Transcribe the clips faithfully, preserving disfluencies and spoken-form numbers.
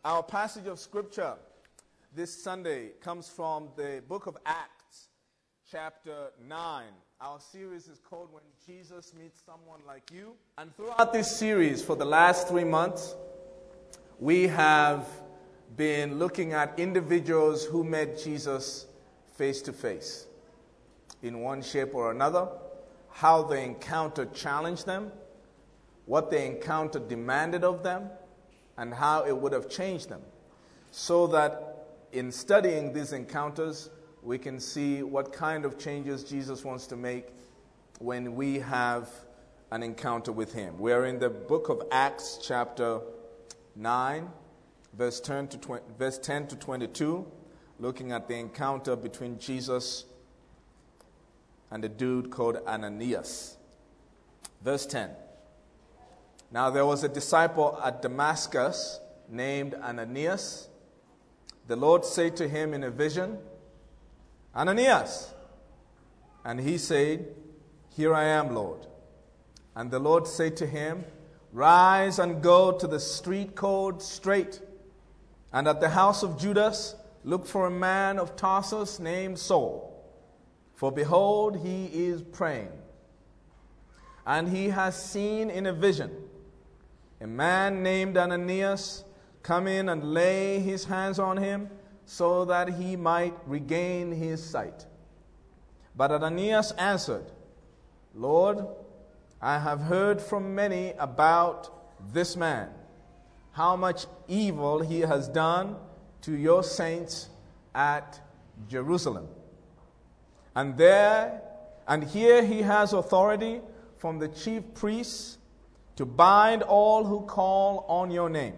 Our passage of scripture this Sunday comes from the book of Acts, chapter nine. Our series is called When Jesus Meets Someone Like You. And throughout this series, for the last three months, we have been looking at individuals who met Jesus face to face in one shape or another, how the encounter challenged them, what the encounter demanded of them, and how it would have changed them, so that in studying these encounters, we can see what kind of changes Jesus wants to make when we have an encounter with him. We are in the book of Acts, chapter nine, verse ten to twenty, verse ten to twenty-two, looking at the encounter between Jesus and a dude called Ananias. Verse ten. Now there was a disciple at Damascus named Ananias. The Lord said to him in a vision, Ananias. And he said, Here I am, Lord. And the Lord said to him, Rise and go to the street called Straight, and at the house of Judas look for a man of Tarsus named Saul. For behold, he is praying, and he has seen in a vision a man named Ananias come in and lay his hands on him so that he might regain his sight. But Ananias answered, Lord, I have heard from many about this man, how much evil he has done to your saints at Jerusalem. And there, and here he has authority from the chief priests to bind all who call on your name.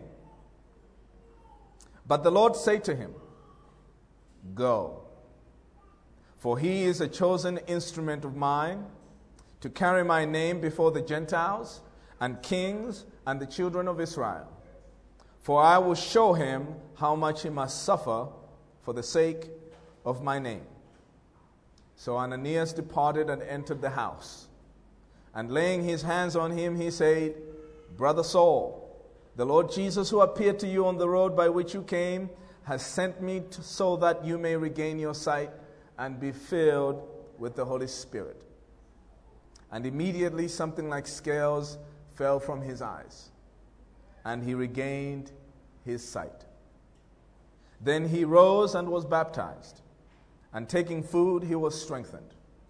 But the Lord said to him, Go, for he is a chosen instrument of mine to carry my name before the Gentiles and kings and the children of Israel. For I will show him how much he must suffer for the sake of my name. So Ananias departed and entered the house. And laying his hands on him, he said, Brother Saul, the Lord Jesus who appeared to you on the road by which you came has sent me to, so that you may regain your sight and be filled with the Holy Spirit. And immediately something like scales fell from his eyes, and he regained his sight. Then he rose and was baptized, and taking food he was strengthened.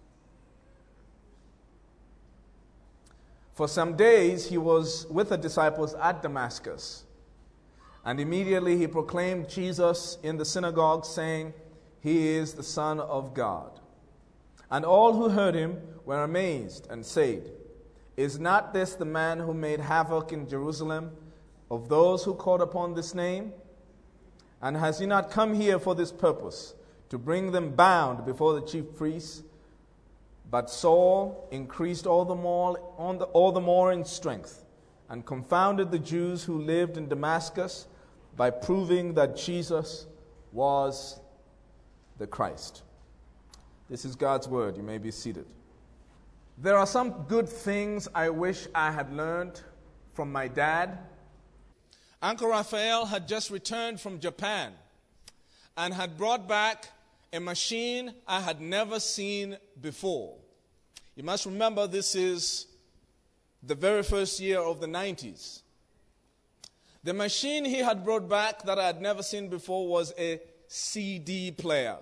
For some days he was with the disciples at Damascus, and immediately he proclaimed Jesus in the synagogue, saying, He is the Son of God. And all who heard him were amazed and said, Is not this the man who made havoc in Jerusalem of those who called upon this name? And has he not come here for this purpose, to bring them bound before the chief priests? But Saul increased all the more on the, all the more in strength, and confounded the Jews who lived in Damascus by proving that Jesus was the Christ. This is God's word. You may be seated. There are some good things I wish I had learned from my dad. Uncle Raphael had just returned from Japan and had brought back a machine I had never seen before. You must remember this is the very first year of the nineties. The machine he had brought back that I had never seen before was a C D player.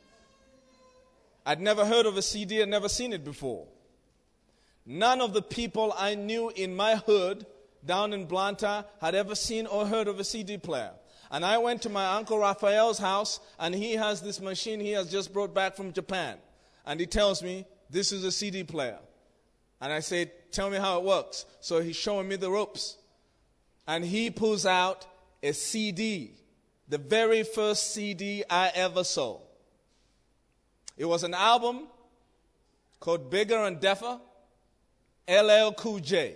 I'd never heard of a C D, I'd never seen it before. None of the people I knew in my hood down in Blantyre had ever seen or heard of a C D player. And I went to my Uncle Raphael's house, and he has this machine he has just brought back from Japan. And he tells me, this is a C D player. And I said, tell me how it works. So he's showing me the ropes. And he pulls out a C D, the very first C D I ever saw. It was an album called Bigger and Deffer, L L Cool J.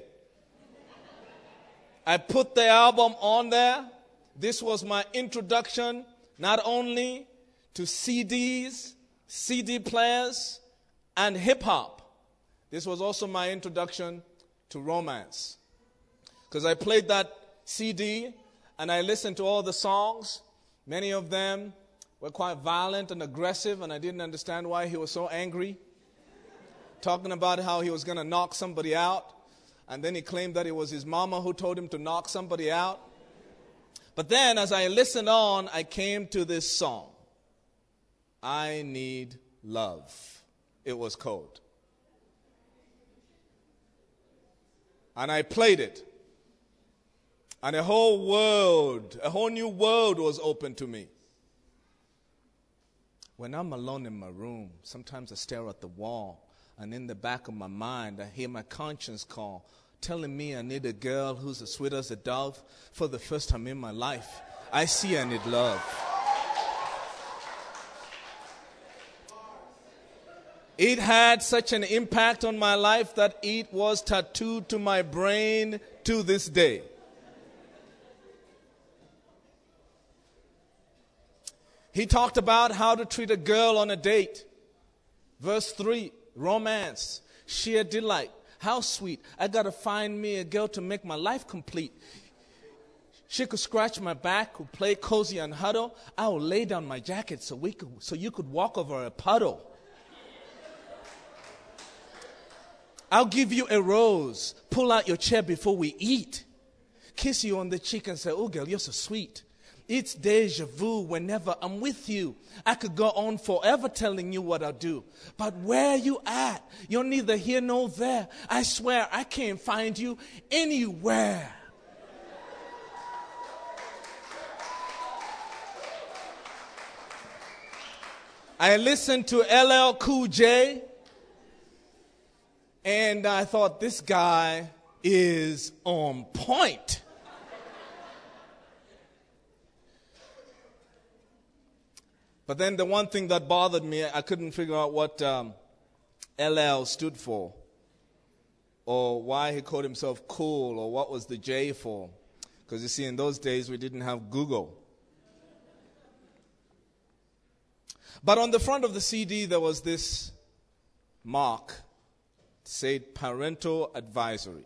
I put the album on there. This was my introduction not only to C Ds, C D players, and hip-hop. This was also my introduction to romance. Because I played that C D, and I listened to all the songs. Many of them were quite violent and aggressive, and I didn't understand why he was so angry. Talking about how he was going to knock somebody out, and then he claimed that it was his mama who told him to knock somebody out. But then, as I listened on, I came to this song, I Need Love. It was called. And I played it. And a whole world, a whole new world was open to me. When I'm alone in my room, sometimes I stare at the wall, and in the back of my mind, I hear my conscience call, telling me I need a girl who's as sweet as a dove. For the first time in my life, I see I need love. It had such an impact on my life that it was tattooed to my brain to this day. He talked about how to treat a girl on a date. Verse three, romance, sheer delight. How sweet. I got to find me a girl to make my life complete. She could scratch my back, could play cozy and huddle. I will lay down my jacket so we could, so you could walk over a puddle. I'll give you a rose. Pull out your chair before we eat. Kiss you on the cheek and say, oh girl, you're so sweet. It's deja vu whenever I'm with you. I could go on forever telling you what I'll do. But where you at? You're neither here nor there. I swear I can't find you anywhere. I listened to L L Cool J, and I thought, this guy is on point. But then the one thing that bothered me, I couldn't figure out what um, L L stood for, or why he called himself cool, or what was the J for. Because you see, in those days, we didn't have Google. But on the front of the C D, there was this mark. It said parental advisory.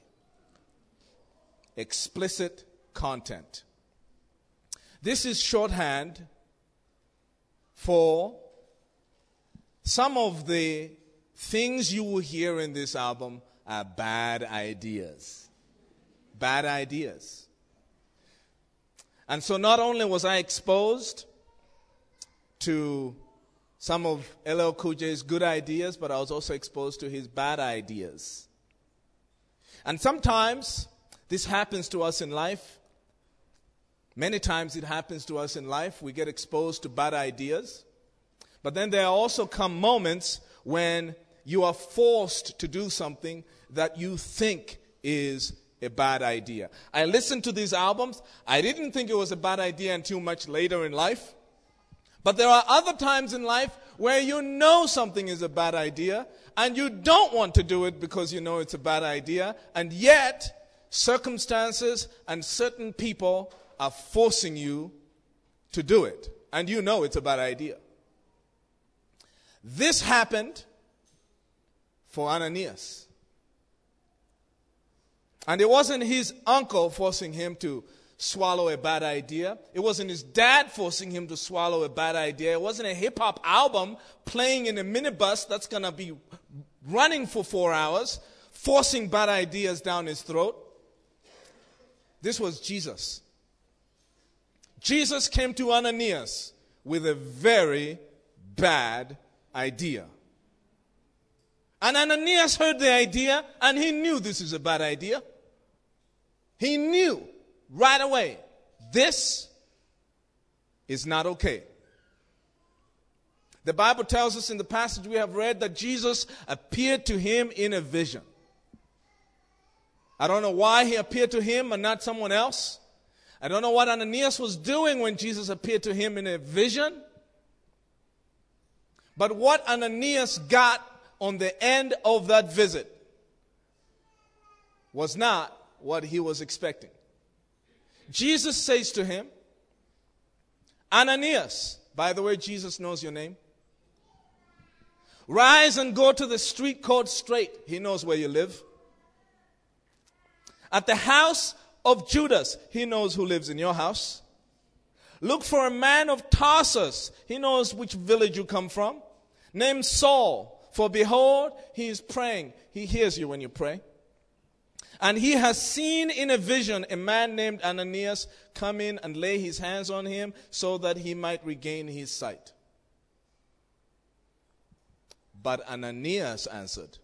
Explicit content. This is shorthand for some of the things you will hear in this album are bad ideas. Bad ideas. And so not only was I exposed to some of L L Cool J's good ideas, but I was also exposed to his bad ideas. And sometimes this happens to us in life. Many times it happens to us in life. We get exposed to bad ideas. But then there also come moments when you are forced to do something that you think is a bad idea. I listened to these albums. I didn't think it was a bad idea until much later in life. But there are other times in life where you know something is a bad idea and you don't want to do it because you know it's a bad idea, and yet circumstances and certain people are forcing you to do it, and you know it's a bad idea. This happened for Ananias. And it wasn't his uncle forcing him to swallow a bad idea. It wasn't his dad forcing him to swallow a bad idea. It wasn't a hip-hop album playing in a minibus that's going to be running for four hours, forcing bad ideas down his throat. This was Jesus. Jesus came to Ananias with a very bad idea. And Ananias heard the idea, and he knew this is a bad idea. He knew right away, this is not okay. The Bible tells us in the passage we have read that Jesus appeared to him in a vision. I don't know why he appeared to him and not someone else. I don't know what Ananias was doing when Jesus appeared to him in a vision. But what Ananias got on the end of that visit was not what he was expecting. Jesus says to him, Ananias, by the way, Jesus knows your name. Rise and go to the street called Straight. He knows where you live. At the house of Judas. He knows who lives in your house. Look for a man of Tarsus. He knows which village you come from. Named Saul. For behold, he is praying. He hears you when you pray. And he has seen in a vision a man named Ananias come in and lay his hands on him so that he might regain his sight. But Ananias answered,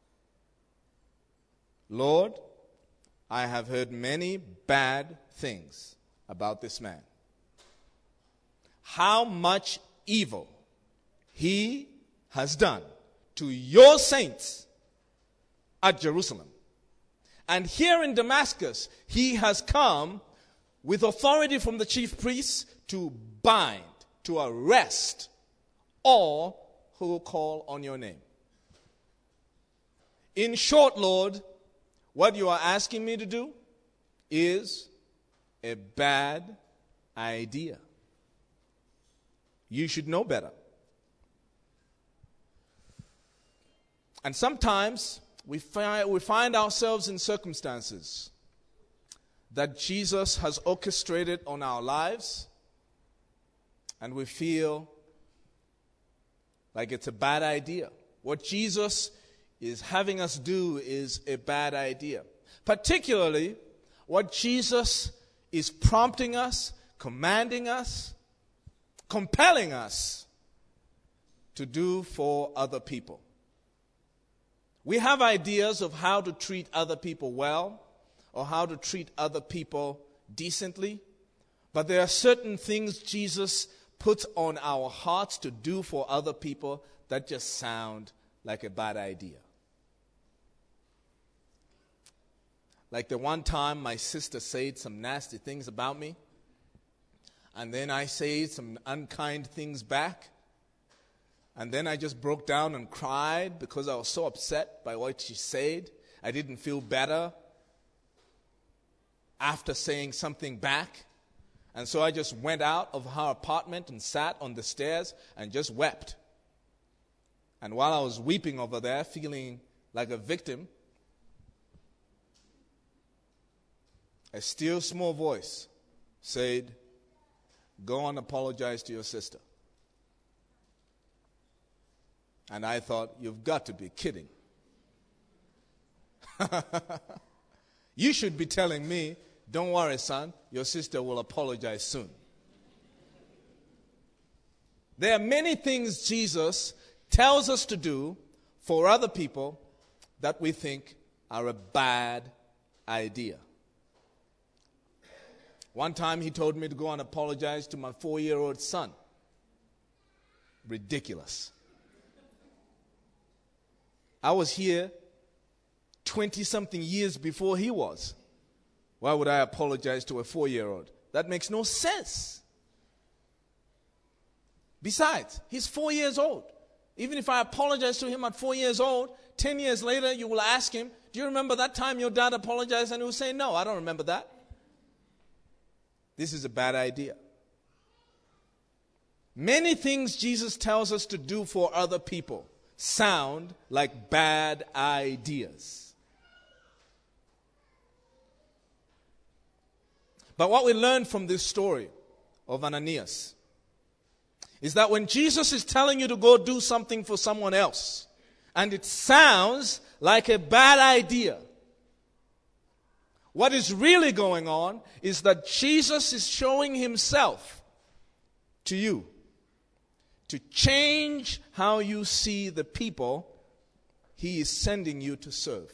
Lord, I have heard many bad things about this man. How much evil he has done to your saints at Jerusalem. And here in Damascus, he has come with authority from the chief priests to bind, to arrest all who call on your name. In short, Lord, what you are asking me to do is a bad idea. You should know better. And sometimes we find, we find ourselves in circumstances that Jesus has orchestrated on our lives, and we feel like it's a bad idea. What Jesus is having us do is a bad idea. Particularly, what Jesus is prompting us, commanding us, compelling us to do for other people. We have ideas of how to treat other people well or how to treat other people decently, but there are certain things Jesus puts on our hearts to do for other people that just sound like a bad idea. Like the one time my sister said some nasty things about me, and then I said some unkind things back, and then I just broke down and cried because I was so upset by what she said. I didn't feel better after saying something back. And so I just went out of her apartment and sat on the stairs and just wept. And while I was weeping over there, feeling like a victim, a still small voice said, "Go and apologize to your sister." And I thought, you've got to be kidding. You should be telling me, don't worry, son, your sister will apologize soon. There are many things Jesus tells us to do for other people that we think are a bad idea. One time he told me to go and apologize to my four-year-old son. Ridiculous. I was here twenty-something years before he was. Why would I apologize to a four-year-old? That makes no sense. Besides, he's four years old. Even if I apologize to him at four years old, ten years later you will ask him, do you remember that time your dad apologized? And he will say, no, I don't remember that. This is a bad idea. Many things Jesus tells us to do for other people sound like bad ideas. But what we learn from this story of Ananias is that when Jesus is telling you to go do something for someone else, and it sounds like a bad idea, what is really going on is that Jesus is showing himself to you to change how you see the people he is sending you to serve.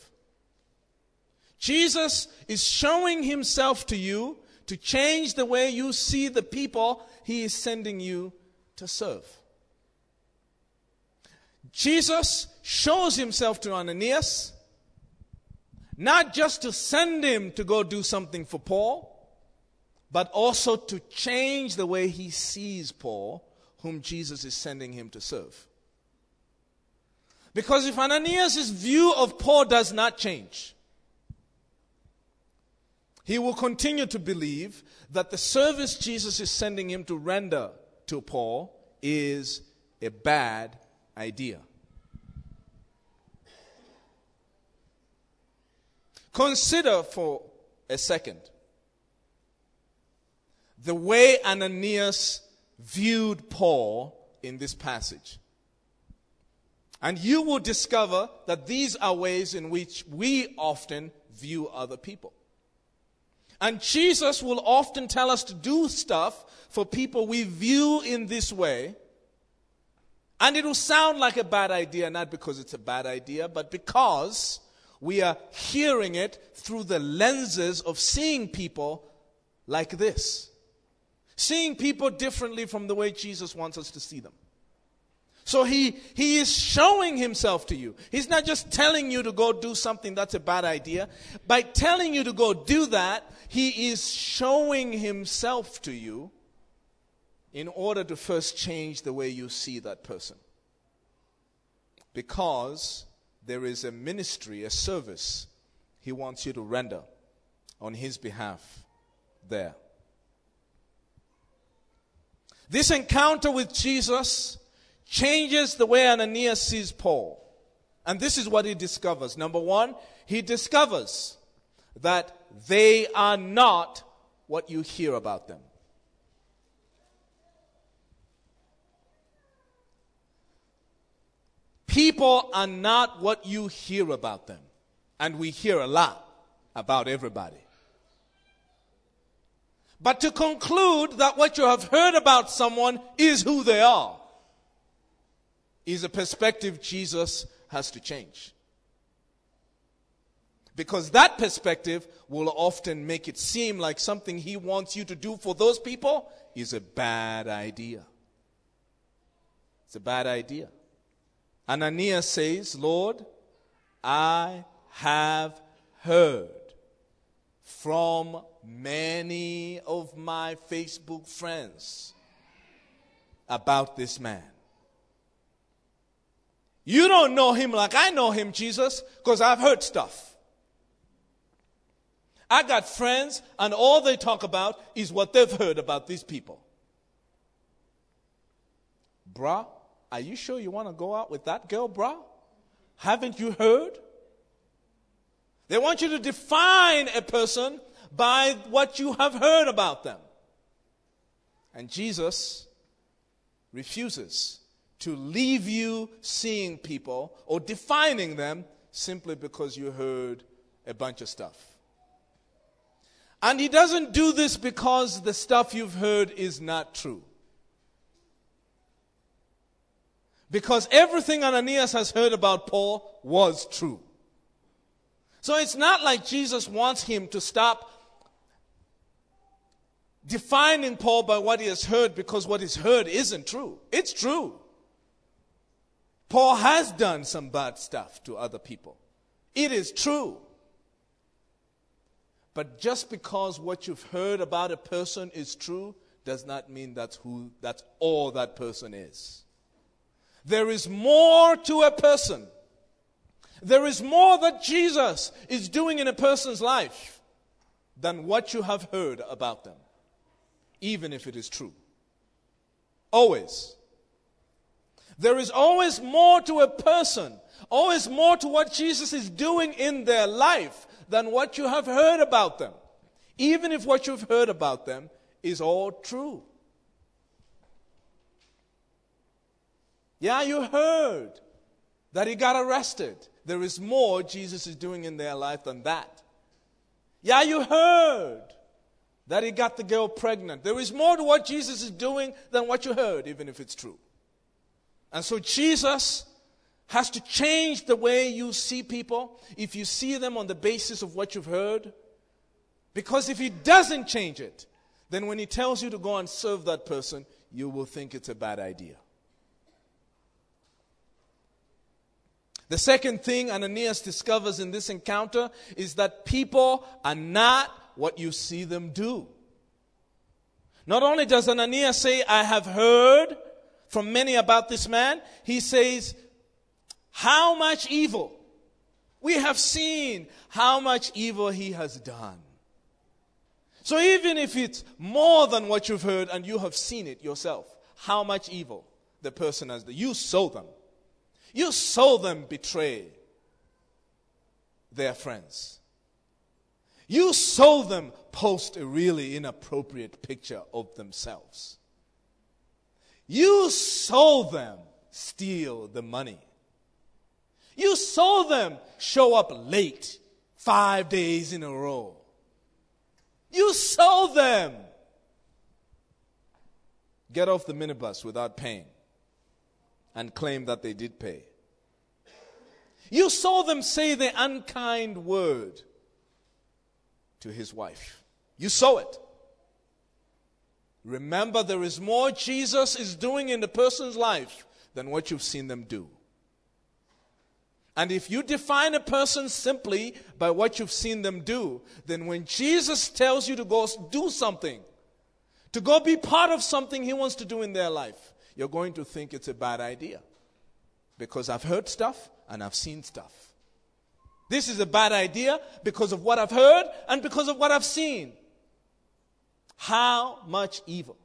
Jesus is showing himself to you to change the way you see the people he is sending you to serve. Jesus shows himself to Ananias not just to send him to go do something for Paul, but also to change the way he sees Paul, whom Jesus is sending him to serve. Because if Ananias' view of Paul does not change, he will continue to believe that the service Jesus is sending him to render to Paul is a bad idea. Consider for a second the way Ananias viewed Paul in this passage. And you will discover that these are ways in which we often view other people. And Jesus will often tell us to do stuff for people we view in this way. And it will sound like a bad idea, not because it's a bad idea, but because we are hearing it through the lenses of seeing people like this. Seeing people differently from the way Jesus wants us to see them. So he, he is showing himself to you. He's not just telling you to go do something that's a bad idea. By telling you to go do that, he is showing himself to you in order to first change the way you see that person. Because there is a ministry, a service he wants you to render on his behalf there. This encounter with Jesus changes the way Ananias sees Paul. And this is what he discovers. Number one, he discovers that they are not what you hear about them. People are not what you hear about them. And we hear a lot about everybody. But to conclude that what you have heard about someone is who they are is a perspective Jesus has to change. Because that perspective will often make it seem like something he wants you to do for those people is a bad idea. It's a bad idea. Ananias says, Lord, I have heard from many of my Facebook friends about this man. You don't know him like I know him, Jesus, because I've heard stuff. I got friends, and all they talk about is what they've heard about these people. Bruh, are you sure you want to go out with that girl, bruh? Haven't you heard? They want you to define a person by what you have heard about them. And Jesus refuses to leave you seeing people or defining them simply because you heard a bunch of stuff. And he doesn't do this because the stuff you've heard is not true. Because everything Ananias has heard about Paul was true. So it's not like Jesus wants him to stop defining Paul by what he has heard, because what he's heard isn't true. It's true. Paul has done some bad stuff to other people. It is true. But just because what you've heard about a person is true does not mean that's who, that's all that person is. There is more to a person. There is more that Jesus is doing in a person's life than what you have heard about them, even if it is true. Always. There is always more to a person, always more to what Jesus is doing in their life than what you have heard about them, even if what you've heard about them is all true. Yeah, you heard that he got arrested. There is more Jesus is doing in their life than that. Yeah, you heard that he got the girl pregnant. There is more to what Jesus is doing than what you heard, even if it's true. And so Jesus has to change the way you see people if you see them on the basis of what you've heard. Because if he doesn't change it, then when he tells you to go and serve that person, you will think it's a bad idea. The second thing Ananias discovers in this encounter is that people are not what you see them do. Not only does Ananias say, I have heard from many about this man, he says, how much evil? We have seen how much evil he has done. So even if it's more than what you've heard and you have seen it yourself, how much evil the person has done, you saw them. You saw them betray their friends. You saw them post a really inappropriate picture of themselves. You saw them steal the money. You saw them show up late five days in a row. You saw them get off the minibus without paying and claim that they did pay. You saw them say the unkind word to his wife. You saw it. Remember, there is more Jesus is doing in the person's life than what you've seen them do. And if you define a person simply by what you've seen them do, then when Jesus tells you to go do something, to go be part of something he wants to do in their life, you're going to think it's a bad idea. Because I've heard stuff and I've seen stuff. This is a bad idea because of what I've heard and because of what I've seen. How much evil?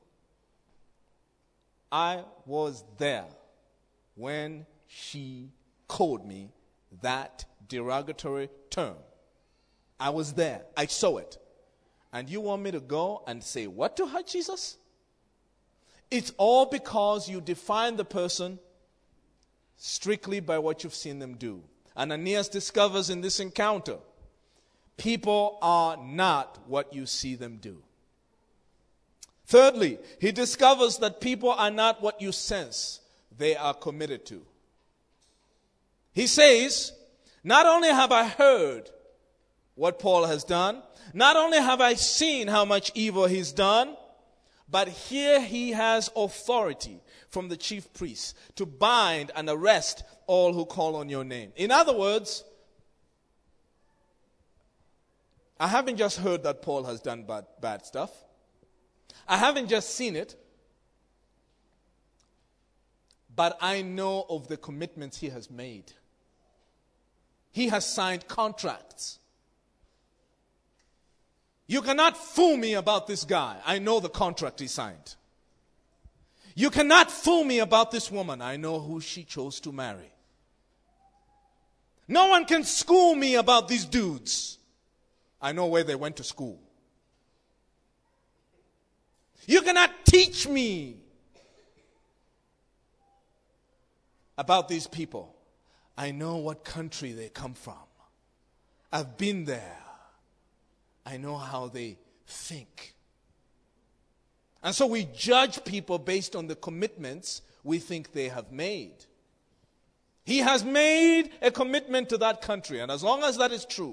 I was there when she called me that derogatory term. I was there. I saw it. And you want me to go and say what to her, Jesus? It's all because you define the person strictly by what you've seen them do. Ananias discovers in this encounter, people are not what you see them do. Thirdly, he discovers that people are not what you sense they are committed to. He says, not only have I heard what Paul has done, not only have I seen how much evil he's done, but here he has authority from the chief priests to bind and arrest all who call on your name. In other words, I haven't just heard that Paul has done bad, bad stuff. I haven't just seen it. But I know of the commitments he has made. He has signed contracts. You cannot fool me about this guy. I know the contract he signed. You cannot fool me about this woman. I know who she chose to marry. No one can school me about these dudes. I know where they went to school. You cannot teach me about these people. I know what country they come from. I've been there. I know how they think. And so we judge people based on the commitments we think they have made. He has made a commitment to that country, and as long as that is true,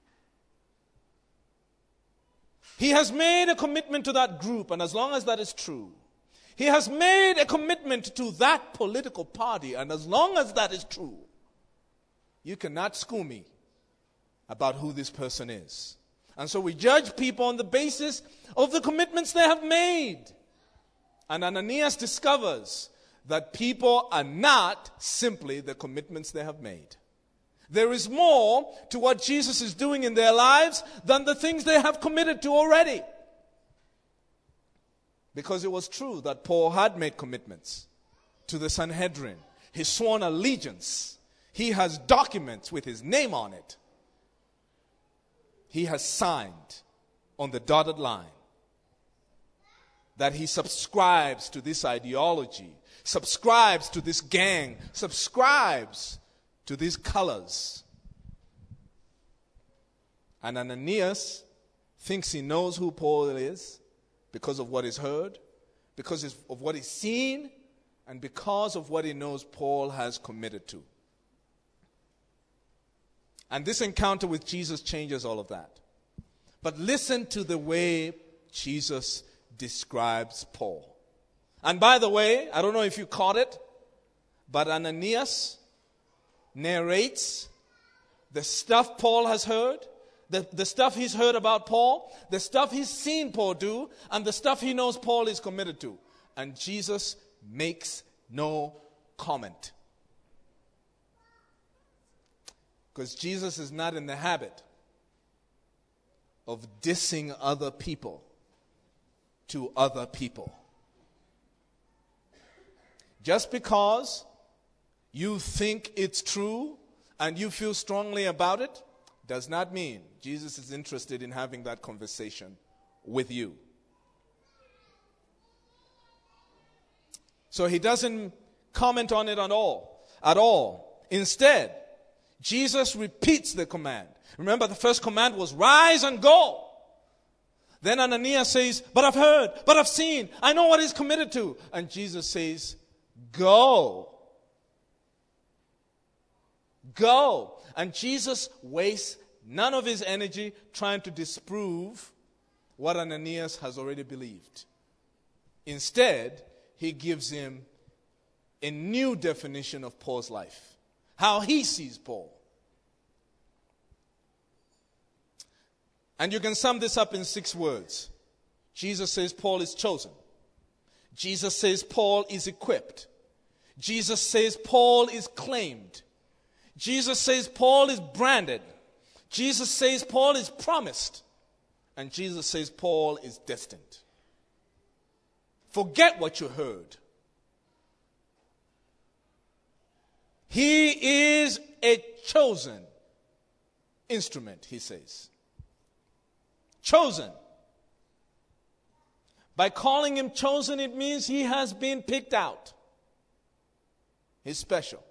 he has made a commitment to that group, and as long as that is true, he has made a commitment to that political party, and as long as that is true, you cannot school me about who this person is. And so we judge people on the basis of the commitments they have made. And Ananias discovers that people are not simply the commitments they have made. There is more to what Jesus is doing in their lives than the things they have committed to already. Because it was true that Paul had made commitments to the Sanhedrin. He sworn allegiance. He has documents with his name on it. He has signed on the dotted line that he subscribes to this ideology, subscribes to this gang, subscribes to these colors. And Ananias thinks he knows who Paul is because of what he's heard, because of what he's seen, and because of what he knows Paul has committed to. And this encounter with Jesus changes all of that. But listen to the way Jesus describes Paul. And by the way, I don't know if you caught it, but Ananias narrates the stuff Paul has heard, the, the stuff he's heard about Paul, the stuff he's seen Paul do, and the stuff he knows Paul is committed to. And Jesus makes no comment. Because Jesus is not in the habit of dissing other people to other people. Just because you think it's true and you feel strongly about it does not mean Jesus is interested in having that conversation with you. So he doesn't comment on it at all. At all. Instead, Jesus repeats the command. Remember, the first command was rise and go. Then Ananias says, but I've heard, but I've seen, I know what he's committed to. And Jesus says, go. Go. And Jesus wastes none of his energy trying to disprove what Ananias has already believed. Instead, he gives him a new definition of Paul's life, how he sees Paul. And you can sum this up in six words. Jesus says Paul is chosen. Jesus says Paul is equipped. Jesus says Paul is claimed. Jesus says Paul is branded. Jesus says Paul is promised. And Jesus says Paul is destined. Forget what you heard. He is a chosen instrument, he says. Chosen. By calling him chosen, it means he has been picked out. He's special.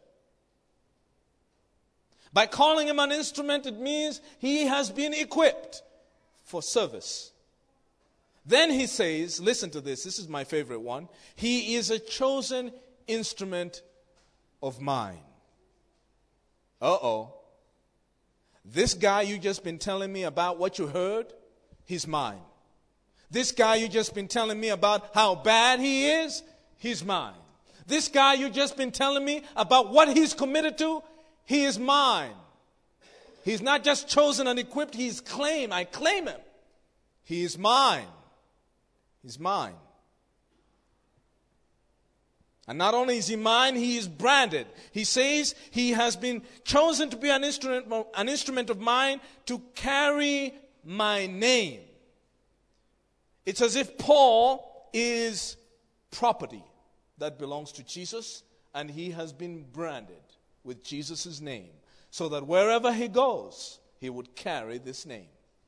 By calling him an instrument, it means he has been equipped for service. Then he says, listen to this, this is my favorite one. He is a chosen instrument of mine. Uh-oh. This guy you just been telling me about what you heard, he's mine. This guy you just been telling me about how bad he is, he's mine. This guy you just been telling me about what he's committed to, he is mine. He's not just chosen and equipped, he's claimed. I claim him. He is mine. He's mine. And not only is he mine, he is branded. He says he has been chosen to be an instrument, an instrument of mine to carry my name. It's as if Paul is property that belongs to Jesus, and he has been branded with Jesus' name, so that wherever he goes, he would carry this name.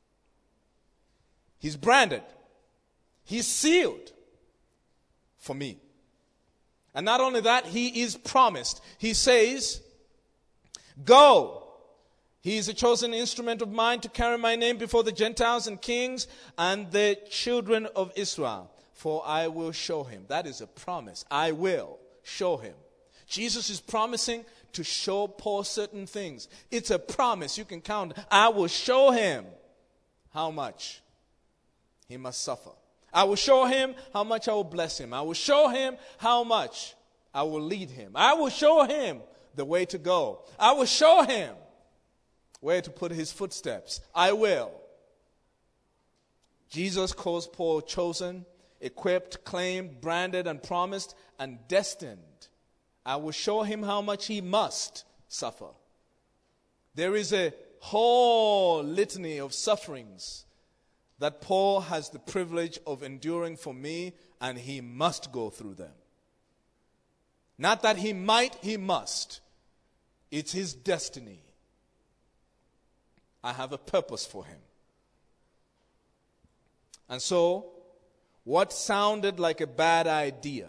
He's branded. He's sealed for me. And not only that, he is promised. He says, go. He is a chosen instrument of mine to carry my name before the Gentiles and kings and the children of Israel. For I will show him. That is a promise. I will show him. Jesus is promising to show Paul certain things. It's a promise. You can count. I will show him how much he must suffer. I will show him how much I will bless him. I will show him how much I will lead him. I will show him the way to go. I will show him where to put his footsteps. I will. Jesus calls Paul chosen, equipped, claimed, branded, and promised, and destined. I will show him how much he must suffer. There is a whole litany of sufferings that Paul has the privilege of enduring for me, and he must go through them. Not that he might, he must. It's his destiny. I have a purpose for him. And so, what sounded like a bad idea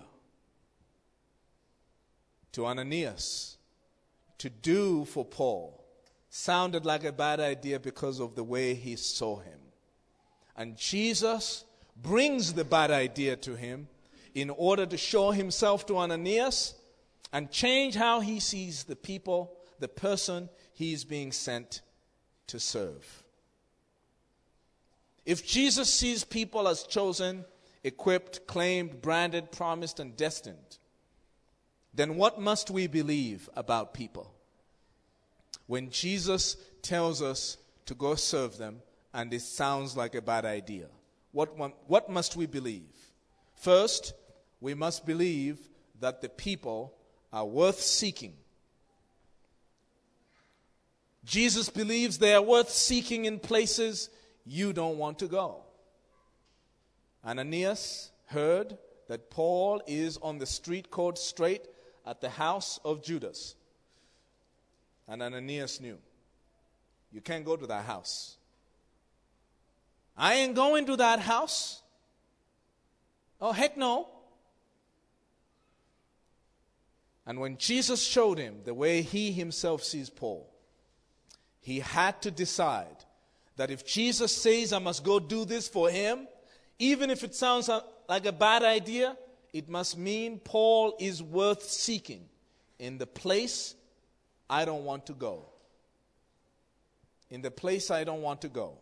to Ananias to do for Paul sounded like a bad idea because of the way he saw him. And Jesus brings the bad idea to him in order to show himself to Ananias and change how he sees the people, the person he's being sent to serve. If Jesus sees people as chosen, equipped, claimed, branded, promised, and destined, then what must we believe about people? When Jesus tells us to go serve them, and it sounds like a bad idea, what, what must we believe? First, we must believe that the people are worth seeking. Jesus believes they are worth seeking in places you don't want to go. Ananias heard that Paul is on the street called Straight at the house of Judas. And Ananias knew, You can't go to that house. I ain't going to that house. Oh, heck no. And when Jesus showed him the way he himself sees Paul, he had to decide that if Jesus says I must go do this for him, even if it sounds like a bad idea, it must mean Paul is worth seeking in the place I don't want to go. In the place I don't want to go.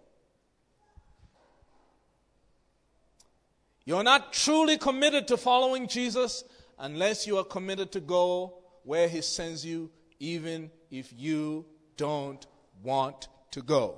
You're not truly committed to following Jesus unless you are committed to go where he sends you, even if you don't want to go.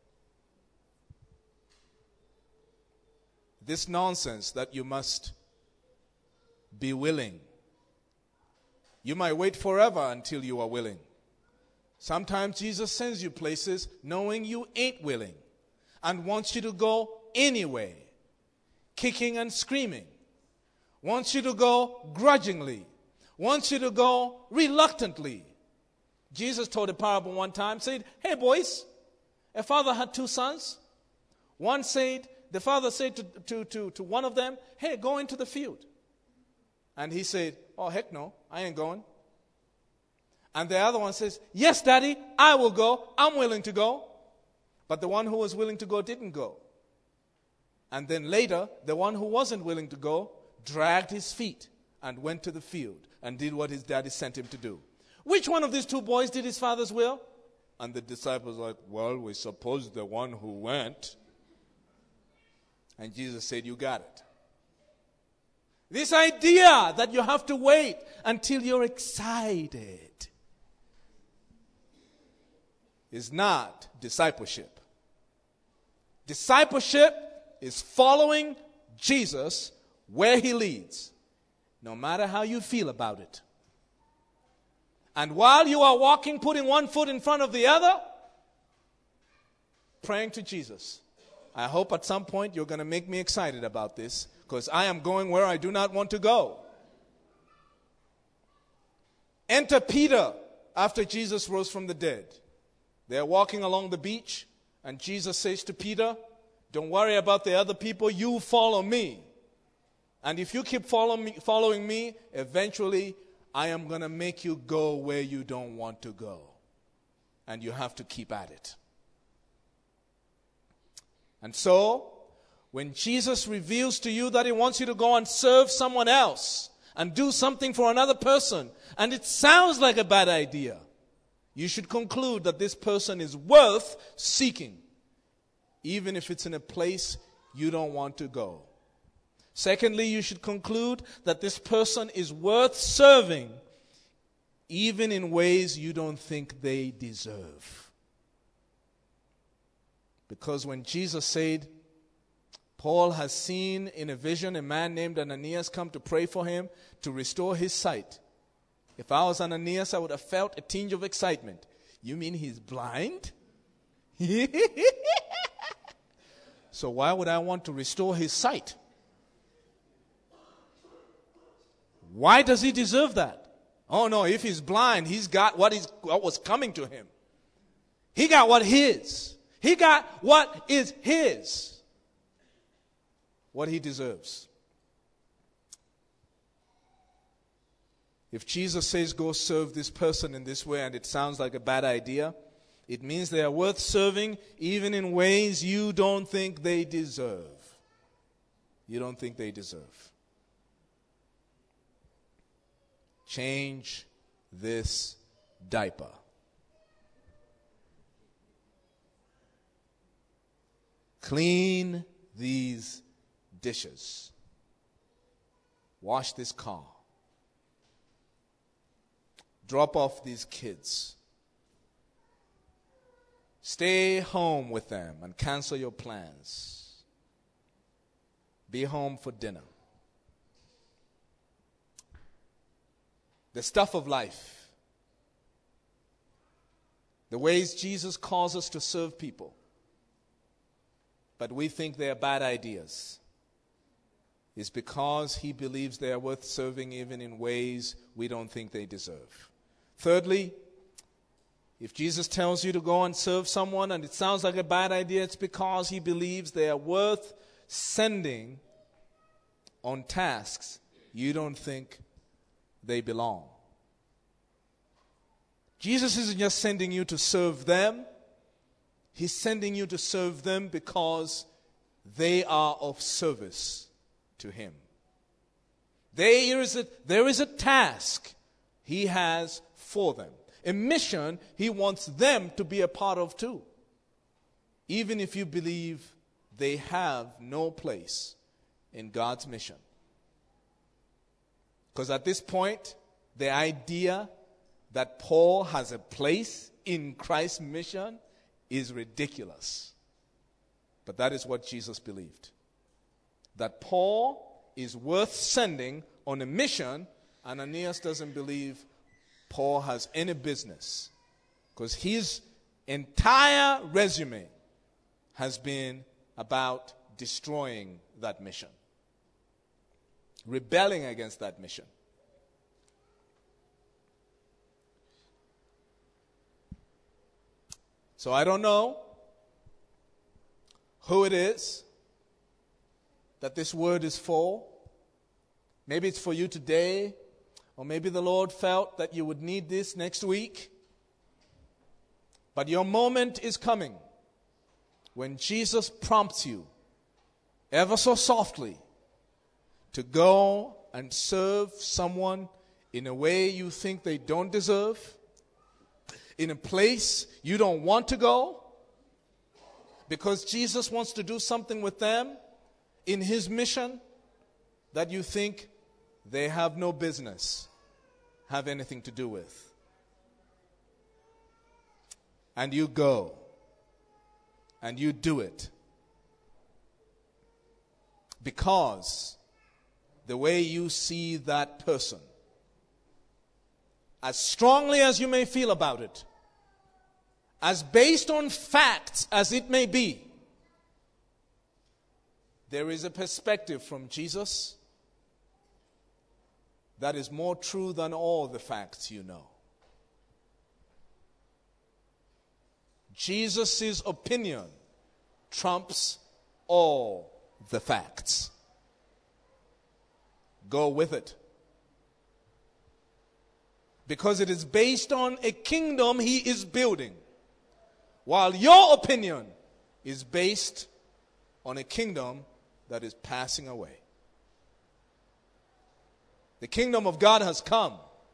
This nonsense that you must be willing. You might wait forever until you are willing. Sometimes Jesus sends you places knowing you ain't willing and wants you to go anyway, kicking and screaming. Wants you to go grudgingly. Wants you to go reluctantly. Jesus told a parable one time, said, hey boys, a father had two sons. One said, the father said to, to, to, to one of them, hey, go into the field. And he said, oh, heck no, I ain't going. And the other one says, yes, daddy, I will go. I'm willing to go. But the one who was willing to go didn't go. And then later, the one who wasn't willing to go dragged his feet and went to the field and did what his daddy sent him to do. Which one of these two boys did his father's will? And the disciples were like, well, we suppose the one who went. And Jesus said, you got it. This idea that you have to wait until you're excited is not discipleship. Discipleship is following Jesus where he leads, no matter how you feel about it. And while you are walking, putting one foot in front of the other, praying to Jesus. I hope at some point you're going to make me excited about this, because I am going where I do not want to go. Enter Peter after Jesus rose from the dead. They're walking along the beach, and Jesus says to Peter, don't worry about the other people, you follow me. And if you keep follow me, following me, eventually I am going to make you go where you don't want to go. And you have to keep at it. And so, when Jesus reveals to you that he wants you to go and serve someone else and do something for another person, and it sounds like a bad idea, you should conclude that this person is worth seeking, even if it's in a place you don't want to go. Secondly, you should conclude that this person is worth serving, even in ways you don't think they deserve. Because when Jesus said, Paul has seen in a vision a man named Ananias come to pray for him to restore his sight. If I was Ananias, I would have felt a tinge of excitement. You mean he's blind? So why would I want to restore his sight? Why does he deserve that? Oh no, if he's blind, he's got what, is, what was coming to him. He got what his. He got what is his. What he deserves. If Jesus says go serve this person in this way and it sounds like a bad idea, it means they are worth serving even in ways you don't think they deserve. You don't think they deserve. Change this diaper. Clean these dishes. Wash this car. Drop off these kids. Stay home with them and cancel your plans. Be home for dinner. The stuff of life. The ways Jesus calls us to serve people. But we think they are bad ideas. Is because he believes they are worth serving even in ways we don't think they deserve. Thirdly, If Jesus tells you to go and serve someone and it sounds like a bad idea, it's because he believes they are worth sending on tasks you don't think they belong. Jesus isn't just sending you to serve them. He's sending you to serve them because they are of service to him. There is a, there is a task he has for them. A mission he wants them to be a part of too. Even if you believe they have no place in God's mission. Because at this point, the idea that Paul has a place in Christ's mission is ridiculous. But that is what Jesus believed. That Paul is worth sending on a mission, and Ananias doesn't believe Paul has any business. Because his entire resume has been about destroying that mission. Rebelling against that mission. So I don't know who it is that this word is for. Maybe it's for you today, or maybe the Lord felt that you would need this next week. But your moment is coming when Jesus prompts you ever so softly to go and serve someone in a way you think they don't deserve, in a place you don't want to go, because Jesus wants to do something with them in his mission that you think they have no business have anything to do with. And you go and you do it because the way you see that person, as strongly as you may feel about it, as based on facts as it may be, there is a perspective from Jesus that is more true than all the facts you know. Jesus' opinion trumps all the facts. Go with it. Because it is based on a kingdom he is building, while your opinion is based on a kingdom that is passing away. The kingdom of God has come.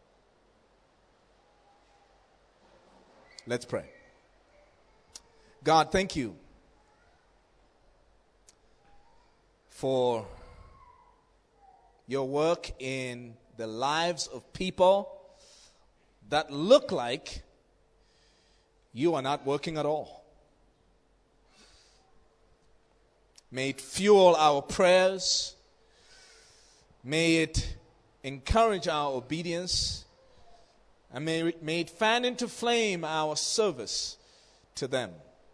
Let's pray. God, thank you for your work in the lives of people that look like you are not working at all. May it fuel our prayers. May it encourage our obedience. And may it, may it fan into flame our service to them.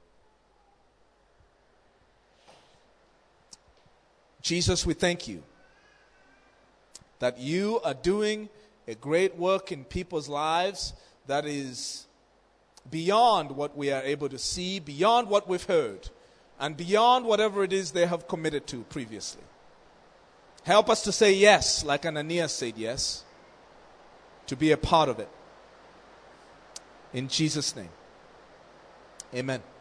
Jesus, we thank you that you are doing a great work in people's lives that is beyond what we are able to see, beyond what we've heard, and beyond whatever it is they have committed to previously. Help us to say yes, like Ananias said yes, to be a part of it. In Jesus' name, amen.